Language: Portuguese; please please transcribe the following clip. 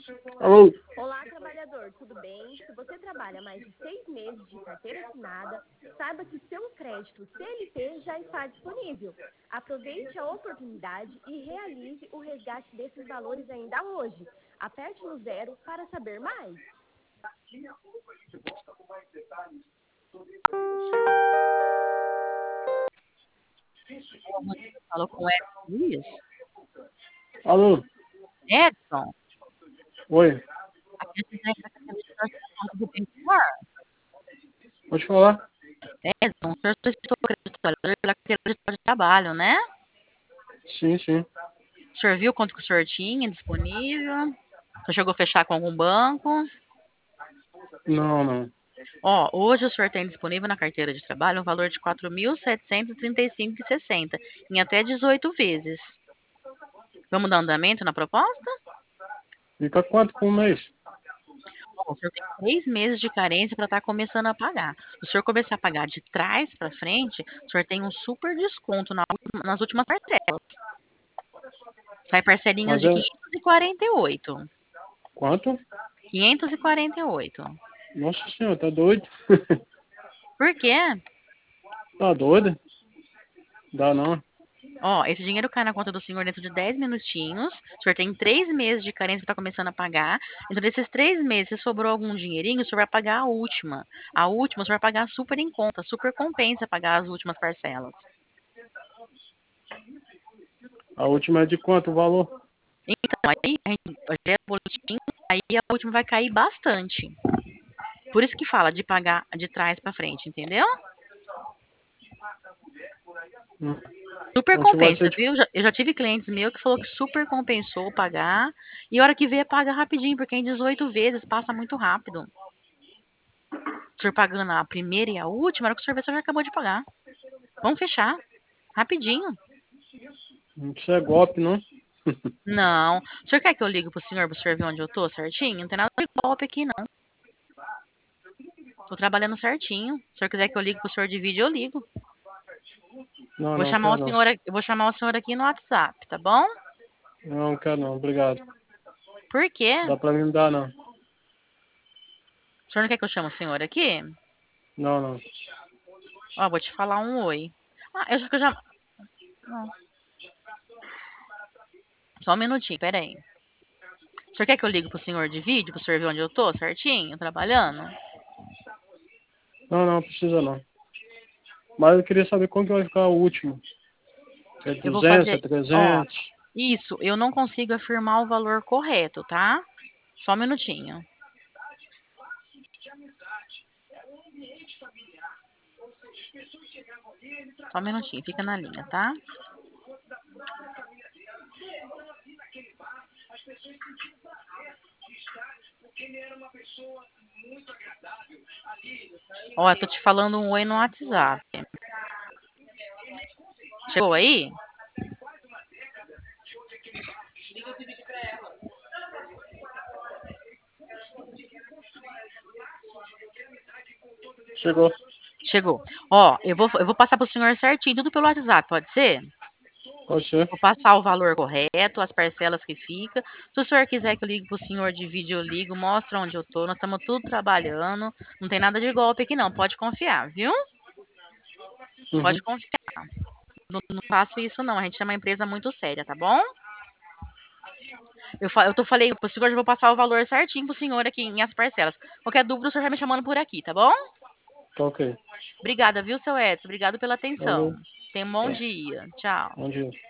Alô? Olá, trabalhador, tudo bem? Se você trabalha mais de 6 meses de carteira assinada, saiba que seu crédito CLT já está disponível. Aproveite a oportunidade e realize o resgate desses valores ainda hoje. Aperte no 0 para saber mais. Falou com o Edson Luiz? Alô? Edson? Oi, Aqui a gente está aqui do bem, senhor? pode falar? Edson, o senhor solicitou o crédito trabalhador pela carteira de trabalho, né? Sim, sim. O senhor viu quanto que o senhor tinha disponível? O senhor chegou a fechar com algum banco? Não, não. Ó, hoje o senhor tem disponível na carteira de trabalho um valor de R$ 4.735,60 em até 18 vezes. Vamos dar andamento na proposta? Fica quanto por mês? Bom, o senhor tem 3 meses de carência para estar começando a pagar. Se o senhor começar a pagar de trás para frente, o senhor tem um super desconto nas últimas parcelas. Sai parcelinhas Mas de é 548. quanto? 548. Nossa senhora, tá doido? Por quê? Tá doido? Dá não. Ó, esse dinheiro cai na conta do senhor dentro de 10 minutinhos. O senhor tem 3 meses de carência para estar começando a pagar. Dentro desses 3 meses, se sobrou algum dinheirinho, o senhor vai pagar a última. A última, o senhor vai pagar super em conta. Super compensa pagar as últimas parcelas. A última é de quanto o valor? Então, aí a gente gera o boletim, aí a última vai cair bastante. Por isso que fala de pagar de trás para frente, entendeu? Hum. Super Então se vai compensa, ser de... viu? Eu já tive clientes meus que falou que super compensou pagar. E a hora que vê, paga rapidinho, porque em 18 vezes passa muito rápido. O senhor pagando a primeira e a última, a hora que o senhor vê, o senhor já acabou de pagar. Vamos fechar. Rapidinho. Isso é golpe, não? Não. O senhor quer que eu ligue pro senhor ver onde eu tô certinho? Não tem nada de golpe aqui, não. Tô trabalhando certinho. Se o senhor quiser que eu ligue pro senhor de vídeo, eu ligo. Não, não quero não. Eu vou chamar o senhor aqui no WhatsApp, tá bom? Não quero não, obrigado. Por quê? Dá pra mim não dar não. O senhor não quer que eu chame o senhor aqui? Não, não. Ó, vou te falar um oi. Ah, eu acho que eu já. Não. Só um minutinho, peraí. O senhor quer que eu ligue pro senhor de vídeo, pro senhor ver onde eu tô, certinho, trabalhando? Não, não, precisa não. Mas eu queria saber quando que vai ficar o último. É Eu vou 200, é fazer. Ó, 300? isso, eu não consigo afirmar o valor correto, tá? Só um minutinho. Só um minutinho, fica na linha, tá? Ó, eu tô te falando um oi no WhatsApp. Chegou aí? Chegou. Chegou. Ó, eu vou passar pro senhor certinho, tudo pelo WhatsApp, pode ser? Pode ser. Vou passar o valor correto, as parcelas que fica. Se o senhor quiser que eu ligue pro senhor de vídeo, eu ligo, mostra onde eu tô. Nós estamos tudo trabalhando. Não tem nada de golpe aqui, não. Pode confiar, viu? Pode Uhum. confiar. Não faço isso, não. A gente é uma empresa muito séria, tá bom? Falei pro senhor, eu vou passar o valor certinho pro senhor aqui em as parcelas. Qualquer dúvida, o senhor vai me chamando por aqui, tá bom? Tá ok. Obrigada, viu, seu Edson? Obrigado pela atenção. Valeu. Tenha um bom Tá. dia. Tchau. Bom dia.